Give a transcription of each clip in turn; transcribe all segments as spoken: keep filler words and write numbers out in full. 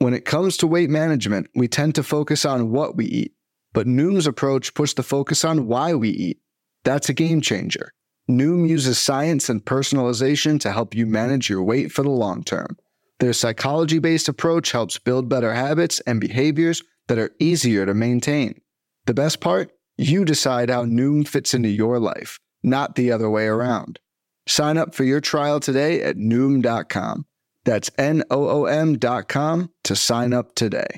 When it comes to weight management, we tend to focus on what we eat, but Noom's approach puts the focus on why we eat. That's a game changer. Noom uses science and personalization to help you manage your weight for the long term. Their psychology-based approach helps build better habits and behaviors that are easier to maintain. The best part? You decide how Noom fits into your life, not the other way around. Sign up for your trial today at Noom dot com. That's N O O M dot com to sign up today.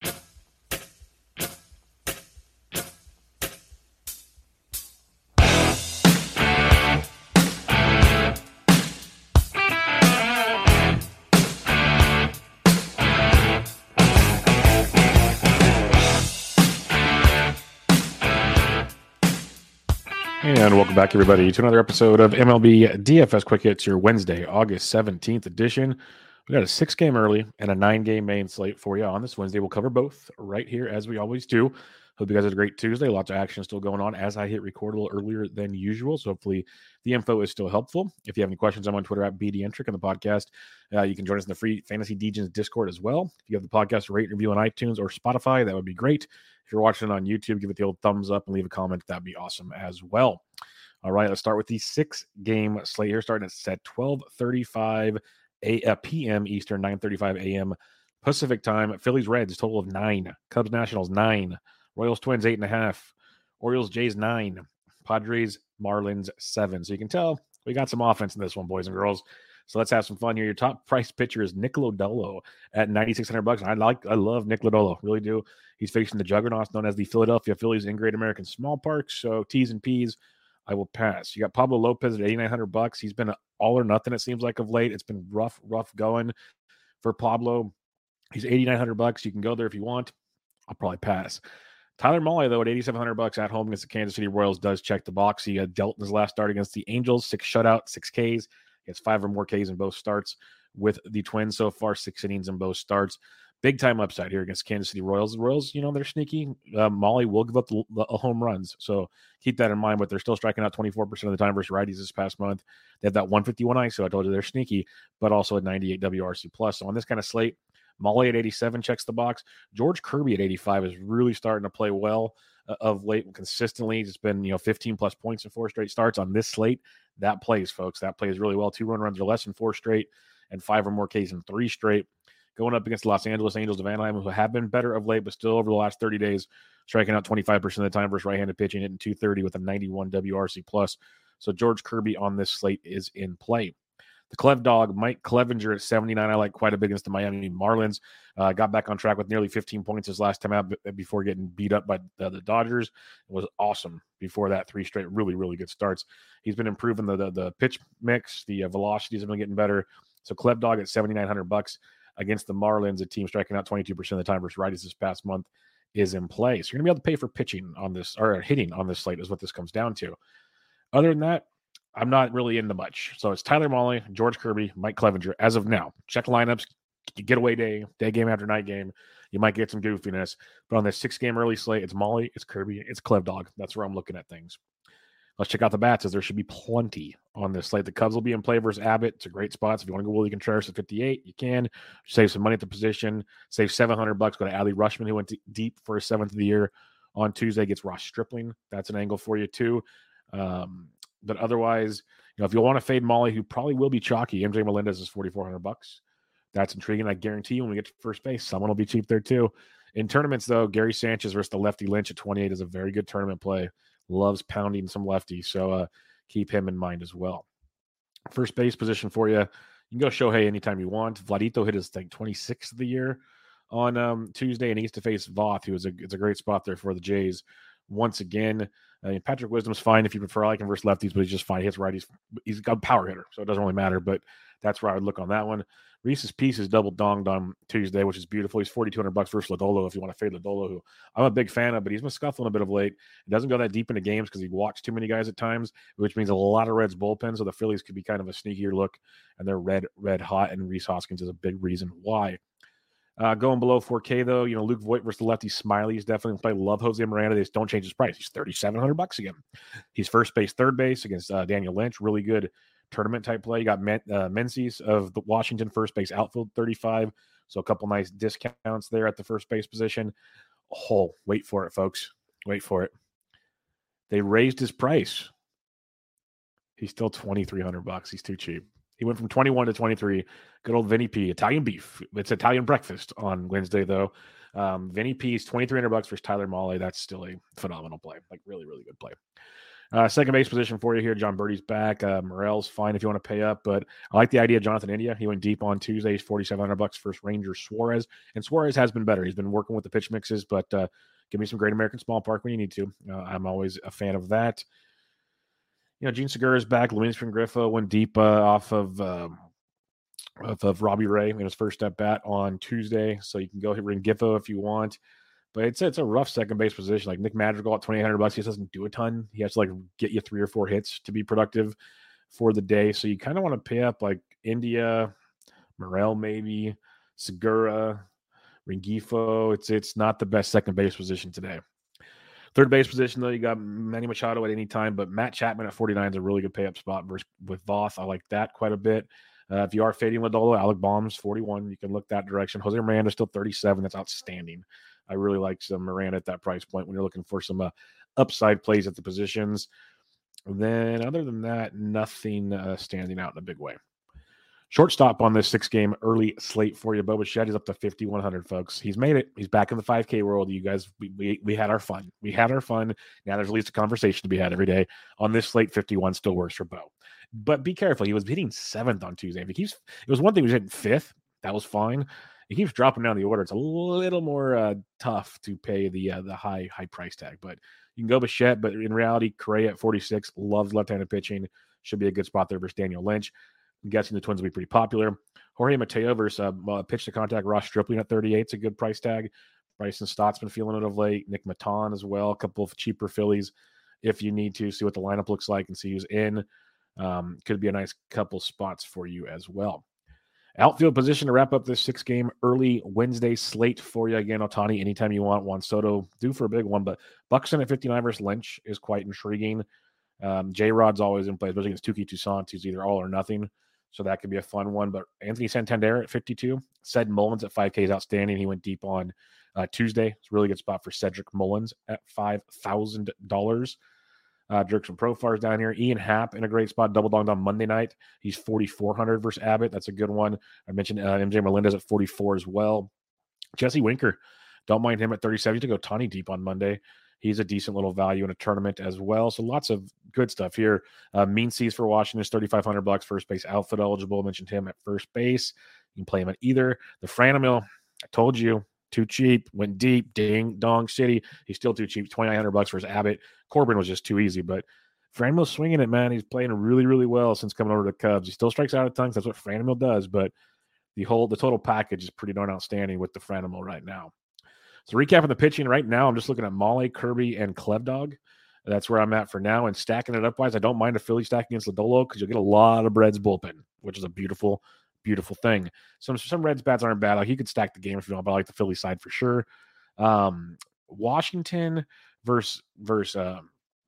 And welcome back, everybody, to another episode of M L B D F S Quick Hits, your Wednesday, August seventeenth edition. We got a six-game early and a nine-game main slate for you on this Wednesday. We'll cover both right here, as we always do. Hope you guys had a great Tuesday. Lots of action still going on as I hit record a little earlier than usual, so hopefully the info is still helpful. If you have any questions, I'm on Twitter at B D Entric on the podcast. Uh, you can join us in the free Fantasy Degens Discord as well. If you have the podcast, rate and review on iTunes or Spotify, that would be great. If you're watching it on YouTube, give it the old thumbs up and leave a comment. That'd be awesome as well. All right, let's start with the six-game slate here, starting at twelve thirty-five p m Eastern, nine thirty-five a m Pacific time. Phillies Reds, total of nine. Cubs Nationals, nine. Royals Twins, eight and a half. Orioles Jays, nine. Padres Marlins, seven. So you can tell we got some offense in this one, boys and girls. So let's have some fun here. Your top price pitcher is Nick Lodolo at ninety-six hundred bucks. I like, I love Nick Lodolo, really do. He's facing the juggernauts known as the Philadelphia Phillies in Great American Small Park. So T's and P's, I will pass. You got Pablo Lopez at eighty-nine hundred bucks. He's been all or nothing, it seems like, of late. It's been rough, rough going for Pablo. He's eighty-nine hundred bucks. You can go there if you want. I'll probably pass. Tyler Mahle, though, at eighty-seven hundred bucks at home against the Kansas City Royals, does check the box. He had dealt in his last start against the Angels, six shutout, six Ks. He has five or more Ks in both starts with the Twins so far, six innings in both starts. Big time upside here against Kansas City Royals. The Royals, you know, they're sneaky. Uh, Mahle will give up the, the home runs, so keep that in mind. But they're still striking out twenty-four percent of the time versus righties this past month. They have that one fifty-one I S O. I told you they're sneaky, but also a ninety-eight W R C plus. So on this kind of slate, Mahle at eighty-seven checks the box. George Kirby at eighty-five is really starting to play well uh, of late consistently. It's been, you know, fifteen plus points in four straight starts on this slate. That plays, folks. That plays really well. Two run runs or less in four straight, and five or more Ks in three straight. Going up against the Los Angeles Angels of Anaheim, who have been better of late, but still over the last thirty days, striking out twenty-five percent of the time versus right-handed pitching, hitting two thirty with a ninety-one W R C plus. So George Kirby on this slate is in play. The Clev dog, Mike Clevinger at seventy-nine, I like quite a bit against the Miami Marlins. Uh, got back on track with nearly fifteen points his last time out before getting beat up by the, the Dodgers. It was awesome before that, three straight really, really good starts. He's been improving the the, the pitch mix. The uh, velocities have been getting better. So Clev dog at seventy-nine hundred bucks against the Marlins, a team striking out twenty-two percent of the time versus righties this past month, is in play. So you're going to be able to pay for pitching on this, or hitting on this slate is what this comes down to. Other than that, I'm not really into much. So it's Tyler Mahle, George Kirby, Mike Clevinger. As of now, check lineups, getaway day, day game after night game. You might get some goofiness. But on this six-game early slate, it's Mahle, it's Kirby, it's Clev dog. That's where I'm looking at things. Let's check out the bats, as there should be plenty on this slate. The Cubs will be in play versus Abbott. It's a great spot. So if you want to go Willie Contreras at fifty-eight, you can. Save some money at the position. Save seven hundred bucks. Go to Adley Rushman, who went deep for his seventh of the year on Tuesday. Gets Ross Stripling. That's an angle for you, too. Um, but otherwise, you know, if you want to fade Mahle, who probably will be chalky, M J Melendez is forty-four hundred bucks. That's intriguing. I guarantee you when we get to first base, someone will be cheap there, too. In tournaments, though, Gary Sanchez versus the lefty Lynch at twenty-eight is a very good tournament play. Loves pounding some lefties, so uh, keep him in mind as well. First base position for you, you can go Shohei anytime you want. Vladito hit his like twenty-sixth of the year on um, Tuesday, and he gets to face Voth, who is a it's a great spot there for the Jays. Once again, I mean, Patrick Wisdom's fine if you prefer. I like him versus lefties, but he's just fine. He hits righties. He's got a power hitter, so it doesn't really matter. But that's where I would look on that one. Reese's Pieces double donged on Tuesday, which is beautiful. He's forty-two hundred bucks versus Lodolo if you want to fade Lodolo, who I'm a big fan of, but he's been scuffling a bit of late. He doesn't go that deep into games because he walks too many guys at times, which means a lot of Reds bullpen, so the Phillies could be kind of a sneakier look, and they're red, red hot, and Rhys Hoskins is a big reason why. Uh, going below four K, though, you know, Luke Voigt versus the lefty Smiley is definitely play. Love Jose Miranda. They just don't change his price. He's thirty-seven hundred bucks again. He's first base, third base against uh, Daniel Lynch. Really good tournament type play. You got Men- uh, Menzies of the Washington first base outfield, thirty-five. So a couple nice discounts there at the first base position. Oh, wait for it, folks. Wait for it. They raised his price. He's still twenty-three hundred bucks. He's too cheap. He went from twenty-one to twenty-three. Good old Vinny P. Italian beef. It's Italian breakfast on Wednesday, though. Um, Vinny P is twenty-three hundred bucks versus Tyler Mahle. That's still a phenomenal play. Like, really, really good play. Uh, second base position for you here. John Birdie's back. Uh, Morel's fine if you want to pay up, but I like the idea of Jonathan India. He went deep on Tuesday. He's forty-seven hundred bucks versus Ranger Suarez. And Suarez has been better. He's been working with the pitch mixes, but uh, give me some Great American Small Park when you need to. Uh, I'm always a fan of that. You know, Gene Segura is back. Luis Griffo went deep uh, off of, uh, of of Robbie Ray in his first at bat on Tuesday, so you can go ring Griffo if you want. But it's it's a rough second base position. Like Nick Madrigal at twenty-eight hundred bucks, he just doesn't do a ton. He has to like get you three or four hits to be productive for the day. So you kind of want to pay up like India, Morel maybe, Segura, Rengifo. It's it's not the best second base position today. Third base position, though, you got Manny Machado at any time, but Matt Chapman at forty-nine is a really good pay-up spot versus, with Voth. I like that quite a bit. Uh, if you are fading Lodolo, Alec Bombs, forty-one. You can look that direction. Jose Miranda still thirty-seven. That's outstanding. I really like some Miranda at that price point when you're looking for some uh, upside plays at the positions. Then, other than that, nothing uh, standing out in a big way. Shortstop on this six-game early slate for you. Bo Bichette is up to fifty-one hundred, folks. He's made it. He's back in the five K world. You guys, we, we we had our fun. We had our fun. Now there's at least a conversation to be had every day. On this slate, fifty-one still works for Bo. But be careful. He was hitting seventh on Tuesday. If he keeps, it was one thing he was hitting fifth. That was fine. He keeps dropping down the order. It's a little more uh, tough to pay the uh, the high high price tag. But you can go Bichette. But in reality, Correa at forty-six loves left-handed pitching. Should be a good spot there versus Daniel Lynch. I'm guessing the Twins will be pretty popular. Jorge Mateo versus uh, uh, pitch to contact Ross Stripling at thirty-eight. It's a good price tag. Bryson Stott's been feeling it of late. Nick Maton as well. A couple of cheaper Phillies if you need to see what the lineup looks like and see who's in. Um, could be a nice couple spots for you as well. Outfield position to wrap up this six-game early Wednesday slate for you. Again, Ohtani anytime you want. Juan Soto due for a big one, but Buxton at fifty-nine versus Lynch is quite intriguing. Um, J-Rod's always in play, especially against Tuki Toussaint, who's either all or nothing. So that could be a fun one. But Anthony Santander at fifty-two. Ced Mullins at five K is outstanding. He went deep on uh, Tuesday. It's a really good spot for Cedric Mullins at five thousand dollars. Uh, Dirksen Profar's down here. Ian Happ in a great spot. Double donged on Monday night. He's forty-four hundred versus Abbott. That's a good one. I mentioned uh, M J Melendez at forty-four as well. Jesse Winker. Don't mind him at thirty-seven. You to go Tawny deep on Monday. He's a decent little value in a tournament as well. So lots of good stuff here. Uh, Mean Seas for Washington is thirty-five hundred bucks. First base outfield eligible. I mentioned him at first base. You can play him at either. The Franmil, I told you, too cheap. Went deep. Ding dong city. He's still too cheap. twenty-nine hundred bucks versus Abbott. Corbin was just too easy, but Franmil's swinging it, man. He's playing really, really well since coming over to the Cubs. He still strikes out at times. That's what Franmil does, but the whole the total package is pretty darn outstanding with the Franmil right now. So recapping the pitching right now, I'm just looking at Mahle, Kirby, and Klevdog. That's where I'm at for now. And stacking it up wise, I don't mind a Philly stack against Lodolo because you'll get a lot of Reds bullpen, which is a beautiful, beautiful thing. Some some Reds bats aren't bad. Like you could stack the game if you want, but I like the Philly side for sure. Um, Washington versus versus. Uh,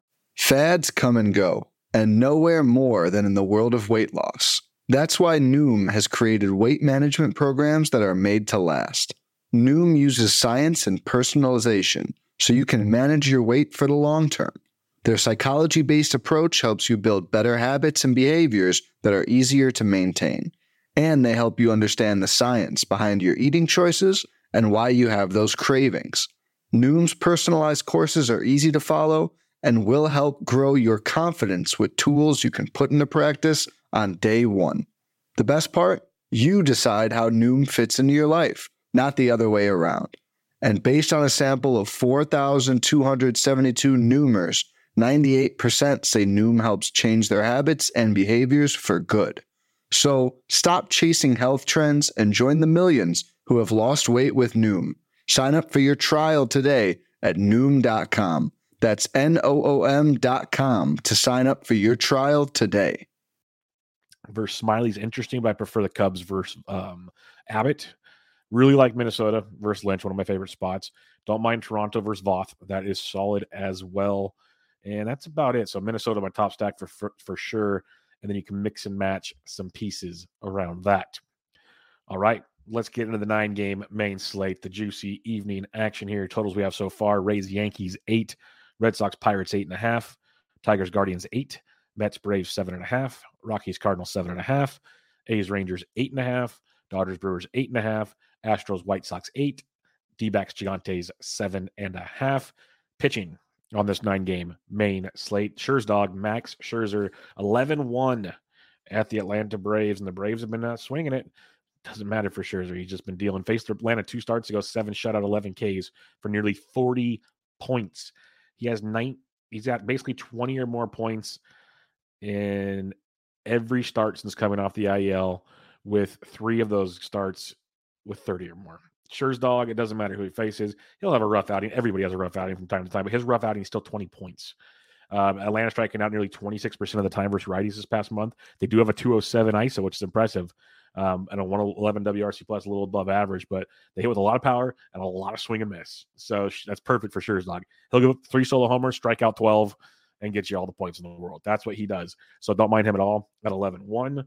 Fads come and go, and nowhere more than in the world of weight loss. That's why Noom has created weight management programs that are made to last. Noom uses science and personalization so you can manage your weight for the long term. Their psychology-based approach helps you build better habits and behaviors that are easier to maintain. And they help you understand the science behind your eating choices and why you have those cravings. Noom's personalized courses are easy to follow and will help grow your confidence with tools you can put into practice on day one. The best part? You decide how Noom fits into your life, not the other way around. And based on a sample of four thousand two hundred seventy-two Noomers, ninety-eight percent say Noom helps change their habits and behaviors for good. So stop chasing health trends and join the millions who have lost weight with Noom. Sign up for your trial today at Noom dot com. That's N O O M dot com to sign up for your trial today. Versus Smiley's interesting, but I prefer the Cubs versus um, Abbott. Really like Minnesota versus Lynch, one of my favorite spots. Don't mind Toronto versus Voth. That is solid as well. And that's about it. So Minnesota, my top stack for, for, for sure. And then you can mix and match some pieces around that. All right. let's get into the nine-game main slate, the juicy evening action here. Totals we have so far: Rays, Yankees, eight; Red Sox, Pirates, eight and a half; Tigers, Guardians, eight; Mets, Braves, seven and a half; Rockies, Cardinals, seven and a half; A's, Rangers, eight and a half; Dodgers, Brewers, eight and a half; Astros, White Sox, eight; D-backs, Gigantes, seven and a half. Pitching on this nine-game main slate: Scherzdog, Max Scherzer, eleven one at the Atlanta Braves, and the Braves have been uh, swinging it. Doesn't matter for Scherzer. He's just been dealing. Faced Atlanta two starts ago, seven shutout, eleven Ks for nearly forty points. He has nine. He's got basically twenty or more points in every start since coming off the I L, with three of those starts with thirty or more. Scherzdog, it doesn't matter who he faces. He'll have a rough outing. Everybody has a rough outing from time to time, but his rough outing is still twenty points. Um, Atlanta striking out nearly twenty-six percent of the time versus righties this past month. They do have a two oh seven I S O, which is impressive, um, and a one eleven W R C plus, a little above average, but they hit with a lot of power and a lot of swing and miss. So that's perfect for Scherzdog. He'll go three solo homers, strike out twelve, and get you all the points in the world. That's what he does. So don't mind him at all at eleven one.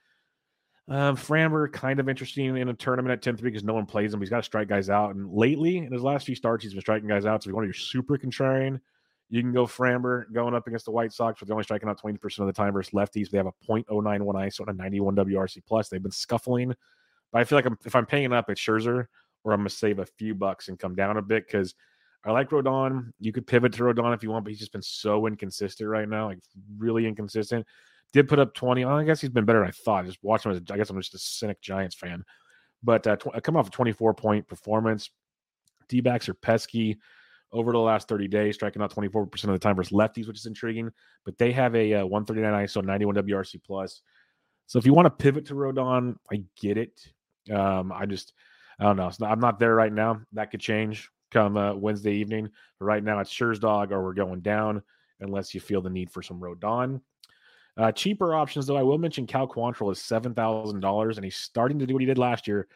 Um, Framber, kind of interesting in a tournament at ten three because no one plays him. He's got to strike guys out. And lately, in his last few starts, he's been striking guys out. So if you want to be super contrarian, you can go Framber going up against the White Sox, but they're only striking out twenty percent of the time versus lefties. They have a point oh nine one I S O and a ninety-one W R C plus. They've been scuffling. But I feel like I'm, if I'm paying up, it's Scherzer, or I'm going to save a few bucks and come down a bit because I like Rodon. You could pivot to Rodon if you want, but he's just been so inconsistent right now, like really inconsistent. Did put up twenty. Well, I guess he's been better than I thought. Just watching him, I guess I'm just a cynic Giants fan. But uh, tw- come off a twenty-four point performance. D-backs are pesky over the last thirty days, striking out twenty-four percent of the time versus lefties, which is intriguing. But they have a uh, one thirty-nine I S O, ninety-one W R C plus. So if you want to pivot to Rodon, I get it. Um, I just, I don't know. Not, I'm not there right now. That could change come uh, Wednesday evening. But right now it's Scherzdog or we're going down unless you feel the need for some Rodon. Uh, cheaper options, though, I will mention Cal Quantrill is seven thousand dollars, and he's starting to do what he did last year,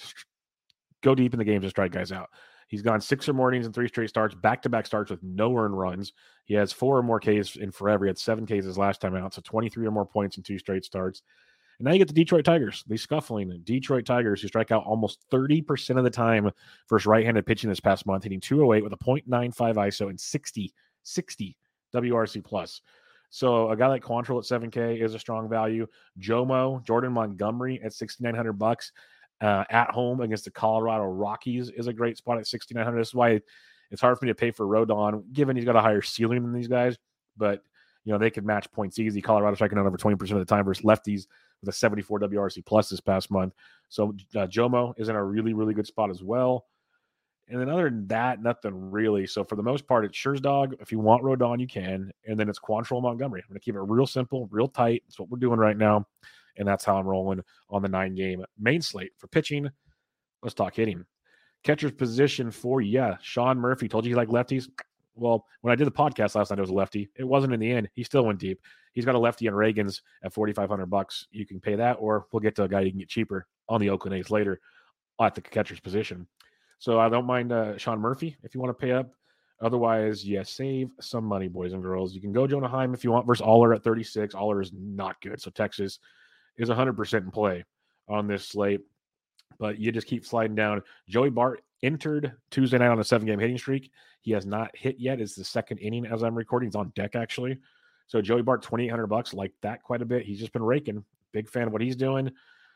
go deep in the games and strike guys out. He's gone six or more innings in three straight starts, back-to-back starts with no earned runs. He has four or more Ks in forever. He had seven Ks his last time out, so twenty-three or more points in two straight starts. And now you get the Detroit Tigers. They scuffling. Detroit Tigers, who strike out almost thirty percent of the time versus right-handed pitching this past month, hitting two oh eight with a point nine five I S O and sixty, sixty W R C plus. So a guy like Quantrill at seven K is a strong value. Jomo, Jordan Montgomery at sixty-nine hundred bucks uh, at home against the Colorado Rockies is a great spot at sixty-nine hundred. This is why it's hard for me to pay for Rodon, given he's got a higher ceiling than these guys. But, you know, they could match points easy. Colorado striking out over twenty percent of the time versus lefties with a seventy-four W R C plus this past month. So uh, Jomo is in a really, really good spot as well. And then other than that, nothing really. So for the most part, it's Scherzdog. If you want Rodon, you can. And then it's Quantrill Montgomery. I'm going to keep it real simple, real tight. That's what we're doing right now. And that's how I'm rolling on the nine-game main slate. For pitching, let's talk hitting. Catcher's position for you. Yeah, Sean Murphy told you he liked lefties. Well, when I did the podcast last night, it was a lefty. It wasn't in the end. He still went deep. He's got a lefty on Reagan's at forty-five hundred bucks. You can pay that, or we'll get to a guy you can get cheaper on the Oakland A's later at the catcher's position. So I don't mind uh, Sean Murphy if you want to pay up. Otherwise, yeah, save some money, boys and girls. You can go Jonah Heim if you want versus Aller at thirty-six. Aller is not good. So Texas is one hundred percent in play on this slate. But you just keep sliding down. Joey Bart entered Tuesday night on a seven-game hitting streak. He has not hit yet. It's the second inning as I'm recording. It's on deck, actually. So Joey Bart, twenty-eight hundred bucks, like that quite a bit. He's just been raking. Big fan of what he's doing.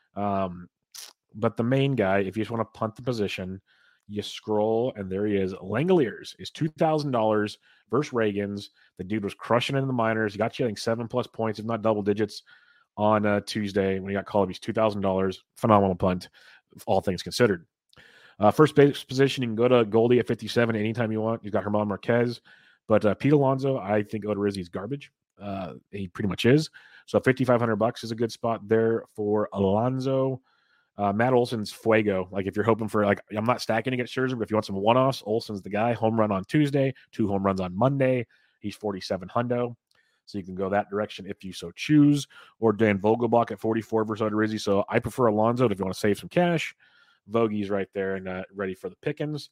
Um, but the main guy, if you just want to punt the position, you scroll, and there he is. Langoliers is two thousand dollars versus Reagan's. The dude was crushing it in the minors. He got you, I think, seven-plus points, if not double digits, on uh, Tuesday when he got called. He's two thousand dollars. Phenomenal punt, all things considered. Uh, first base position, you can go to Goldie at fifty-seven anytime you want. He's got Herman Marquez. But uh, Pete Alonso, I think Odorizzi's garbage. Uh, he pretty much is. So fifty-five hundred bucks is a good spot there for Alonso. Uh, Matt Olson's fuego. Like if you're hoping for, like, I'm not stacking against Scherzer, but if you want some one-offs, Olson's the guy. Home run on Tuesday, two home runs on Monday. He's forty-seven hundo. So you can go that direction if you so choose. Or Dan Vogelbach at forty-four versus Odorizzi. So I prefer Alonso if you want to save some cash. Vogie's right there and uh, ready for the pickings.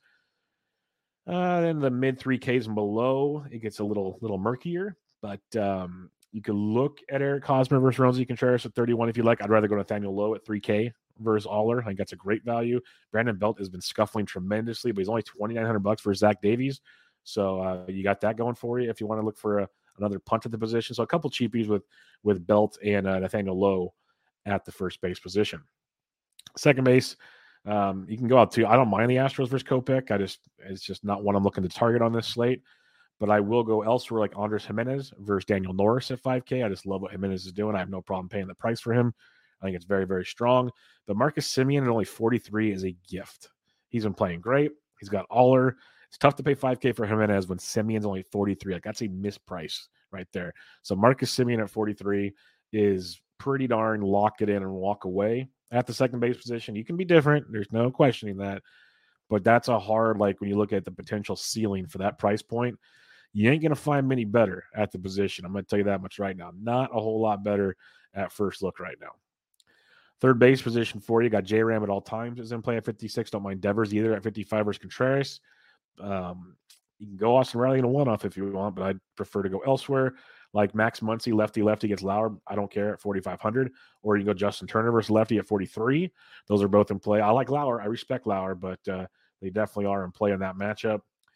Uh, then the mid three Ks and below, it gets a little little murkier. But um, you can look at Eric Hosmer versus Roansy Contreras at thirty-one if you like. I'd rather go Nathaniel Lowe at three K versus Aller. I think that's a great value. Brandon Belt has been scuffling tremendously, but he's only twenty-nine hundred bucks for Zach Davies. So uh, you got that going for you if you want to look for a, another punt at the position. So a couple cheapies with, with Belt and uh, Nathaniel Lowe at the first base position. Second base, um, you can go out to, I don't mind the Astros versus Kopech. I just, it's just not one I'm looking to target on this slate. But I will go elsewhere like Andres Jimenez versus Daniel Norris at five K. I just love what Jimenez is doing. I have no problem paying the price for him. I think it's very, very strong. But Marcus Semien at only forty-three is a gift. He's been playing great. He's got Aller. It's tough to pay five K for Jimenez when Semien's only forty-three. Like, that's a misprice right there. So Marcus Semien at forty-three is pretty darn lock it in and walk away at the second base position. You can be different. There's no questioning that. But that's a hard, like, when you look at the potential ceiling for that price point, you ain't going to find many better at the position. I'm going to tell you that much right now. Not a whole lot better at first look right now. Third base position for you, got J-Ram at all times is in play at fifty-six. Don't mind Devers either at fifty-five versus Contreras. Um, you can go Austin Riley in a one-off if you want, but I'd prefer to go elsewhere. Like Max Muncy, lefty-lefty gets Lauer. I don't care at forty-five hundred. Or you can go Justin Turner versus lefty at forty-three. Those are both in play. I like Lauer. I respect Lauer, but uh, they definitely are in play in that matchup.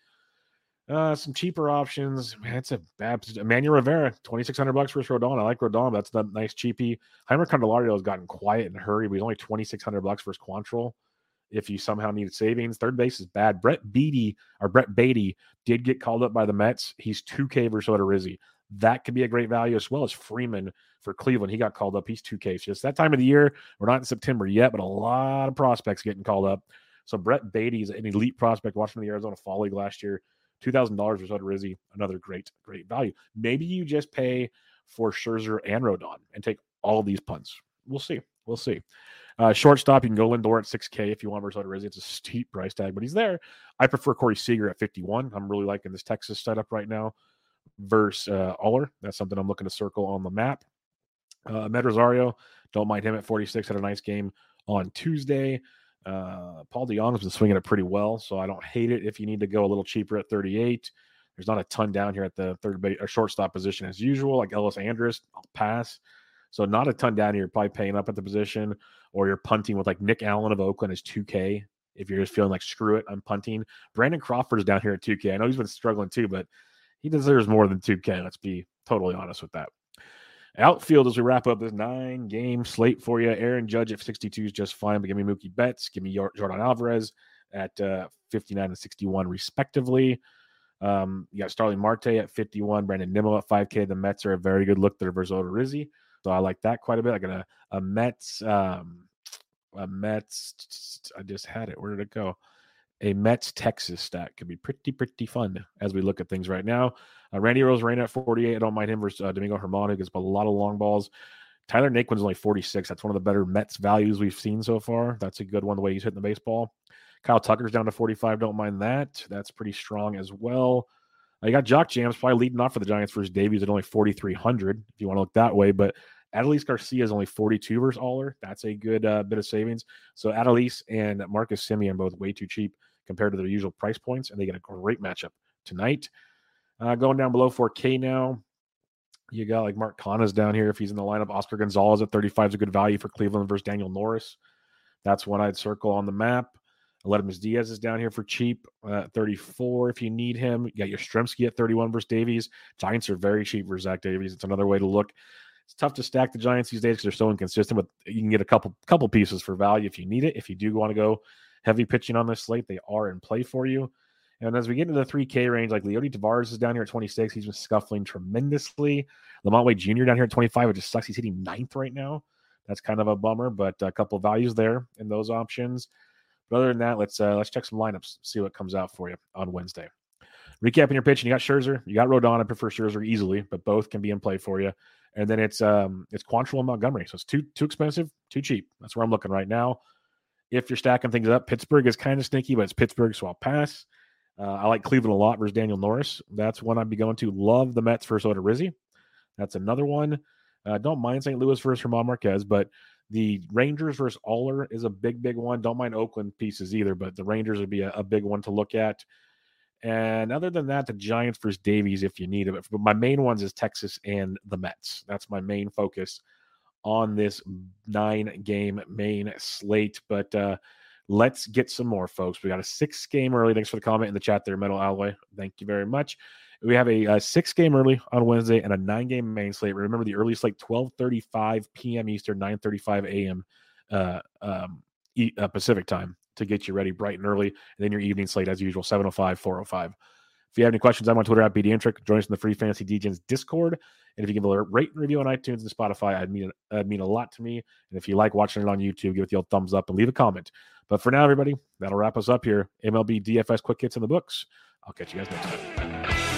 Uh, some cheaper options. Man, it's a bad position. Emmanuel Rivera, twenty-six hundred bucks versus Rodon. I like Rodon. That's a nice cheapie. Heimer Candelario has gotten quiet and hurried, but he's only twenty-six hundred bucks versus Quantrill. If you somehow need savings, third base is bad. Brett Beatty or Brett Beatty did get called up by the Mets. He's two K versus Odorizzi. That could be a great value, as well as Freeman for Cleveland. He got called up. He's two K. It's just that time of the year. We're not in September yet, but a lot of prospects getting called up. So Brett Beatty is an elite prospect. Watched him in the Arizona Fall League last year. two thousand dollars for Odorizzi, another great, great value. Maybe you just pay for Scherzer and Rodon and take all these punts. We'll see. We'll see. Uh, shortstop, you can go Lindor at six K if you want versus Odorizzi. It's a steep price tag, but he's there. I prefer Corey Seager at fifty-one. I'm really liking this Texas setup right now versus uh, Aller. That's something I'm looking to circle on the map. Uh, Med Rosario, don't mind him at forty-six. Had a nice game on Tuesday. Uh, Paul DeJong's been swinging it pretty well, so I don't hate it if you need to go a little cheaper at thirty-eight. There's not a ton down here at the third base or shortstop position as usual, like Ellis Andrus. I'll pass. So not a ton down here. You're probably paying up at the position, or you're punting with like Nick Allen of Oakland is two K. If you're just feeling like, screw it, I'm punting. Brandon Crawford is down here at two K. I know he's been struggling too, but he deserves more than two K. Let's be totally honest with that. Outfield, as we wrap up this nine-game slate for you, Aaron Judge at sixty-two is just fine, but give me Mookie Betts, give me Jordan Alvarez at uh, fifty-nine and sixty-one, respectively. Um, you got Starling Marte at fifty-one, Brandon Nimmo at five K. The Mets are a very good look there versus Odorizzi, so I like that quite a bit. I got a, a Mets, um, a Mets. I just had it. Where did it go? A Mets Texas stack could be pretty, pretty fun as we look at things right now. Uh, Randy Arozarena at forty-eight. I don't mind him versus uh, Domingo Germán, who gets a lot of long balls. Tyler Naquin's only forty-six. That's one of the better Mets values we've seen so far. That's a good one, the way he's hitting the baseball. Kyle Tucker's down to forty-five. Don't mind that. That's pretty strong as well. Uh, you got Jock Jams probably leading off for the Giants versus Davies at only forty-three hundred, if you want to look that way. But Adolis Garcia is only forty-two versus Aller. That's a good uh, bit of savings. So Adolis and Marcus Semien both way too cheap compared to their usual price points, and they get a great matchup tonight. Uh, going down below four K now, you got like Mark Canha's down here. If he's in the lineup, Oscar Gonzalez at thirty-five is a good value for Cleveland versus Daniel Norris. That's one I'd circle on the map. Aledmus Diaz is down here for cheap uh, at thirty-four if you need him. You got Yastrzemski at thirty-one versus Davies. Giants are very cheap versus Zach Davies. It's another way to look. It's tough to stack the Giants these days because they're so inconsistent, but you can get a couple couple pieces for value if you need it. If you do want to go heavy pitching on this slate, they are in play for you. And as we get into the three K range, like Leody Taveras is down here at twenty-six. He's been scuffling tremendously. Lamont Wade Junior down here at twenty-five. It just sucks. He's hitting ninth right now. That's kind of a bummer, but a couple of values there in those options. But other than that, let's uh, let's check some lineups, see what comes out for you on Wednesday. Recapping your pitching, you got Scherzer, you got Rodon. I prefer Scherzer easily, but both can be in play for you. And then it's um it's Quantrill and Montgomery. So it's too too expensive, too cheap. That's where I'm looking right now. If you're stacking things up, Pittsburgh is kind of sneaky, but it's Pittsburgh, so I'll pass. Uh, I like Cleveland a lot versus Daniel Norris. That's one I'd be going to. Love the Mets versus Odorizzi. That's another one. Uh, don't mind Saint Louis versus Germán Marquez, but the Rangers versus Aller is a big, big one. Don't mind Oakland pieces either, but the Rangers would be a, a big one to look at. And other than that, the Giants versus Davies if you need it. But my main ones is Texas and the Mets. That's my main focus on this nine-game main slate. But uh, let's get some more, folks. We got a six-game early. Thanks for the comment in the chat there, Metal Alloy. Thank you very much. We have a, a six-game early on Wednesday and a nine-game main slate. Remember, the early slate, twelve thirty-five p.m. Eastern, nine thirty-five a.m. Uh, um, e- uh, Pacific time to get you ready bright and early. And then your evening slate, as usual, seven oh five, four oh five. If you have any questions, I'm on Twitter at BDintric. Join us in the Free Fantasy D Js Discord. And if you give a rate and review on iTunes and Spotify, I'd mean, it'd mean a lot to me. And if you like watching it on YouTube, give it the old thumbs up and leave a comment. But for now, everybody, that'll wrap us up here. M L B D F S Quick Hits in the books. I'll catch you guys next time.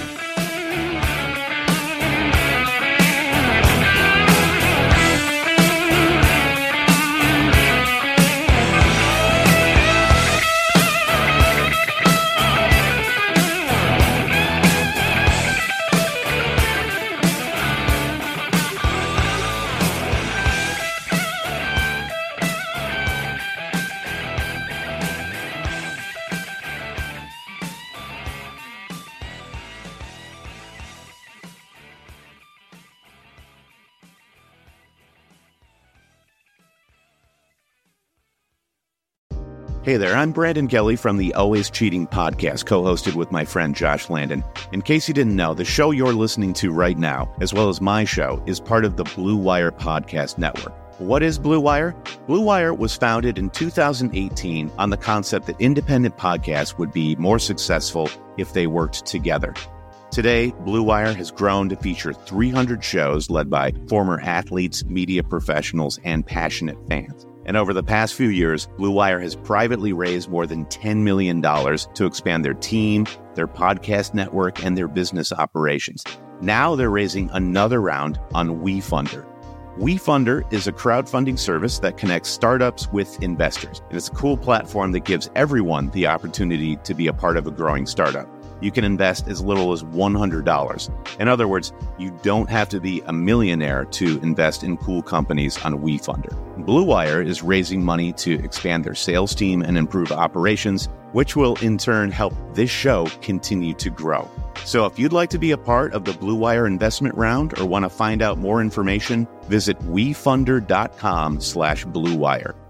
Hey there, I'm Brandon Gelly from the Always Cheating podcast, co-hosted with my friend Josh Landon. In case you didn't know, the show you're listening to right now, as well as my show, is part of the Blue Wire Podcast Network. What is Blue Wire? Blue Wire was founded in two thousand eighteen on the concept that independent podcasts would be more successful if they worked together. Today, Blue Wire has grown to feature three hundred shows led by former athletes, media professionals, and passionate fans. And over the past few years, Blue Wire has privately raised more than ten million dollars to expand their team, their podcast network, and their business operations. Now they're raising another round on WeFunder. WeFunder is a crowdfunding service that connects startups with investors. And it's a cool platform that gives everyone the opportunity to be a part of a growing startup. You can invest as little as one hundred dollars. In other words, you don't have to be a millionaire to invest in cool companies on WeFunder. Blue Wire is raising money to expand their sales team and improve operations, which will in turn help this show continue to grow. So if you'd like to be a part of the Blue Wire investment round or want to find out more information, visit wefunder.com slash Blue Wire.